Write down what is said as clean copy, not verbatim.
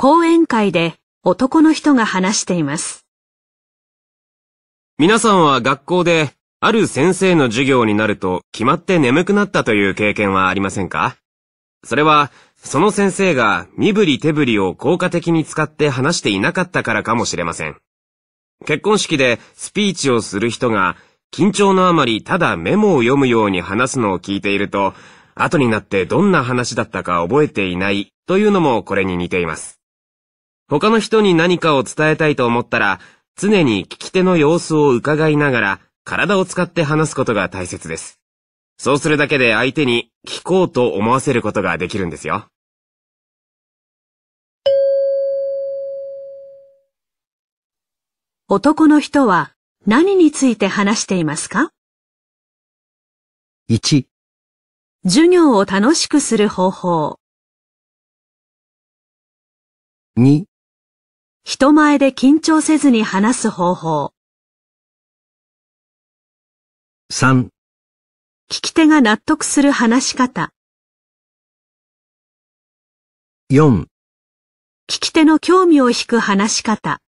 講演会で男の人が話しています。 皆さんは学校である先生の授業になると決まって眠くなったという経験はありませんか？それはその先生が身振り手振りを効果的に使って話していなかったからかもしれません。結婚式でスピーチをする人が緊張のあまりただメモを読むように話すのを聞いていると、後になってどんな話だったか覚えていないというのもこれに似ています。他の人に何かを伝えたいと思ったら、常に聞き手の様子を伺いながら体を使って話すことが大切です。そうするだけで相手に聞こうと思わせることができるんですよ。 男の人は何について話していますか？ 1、 授業を楽しくする方法。 2、 人前で緊張せずに話す方法。 3、 聞き手が納得する話し方。 4、 聞き手の興味を引く話し方。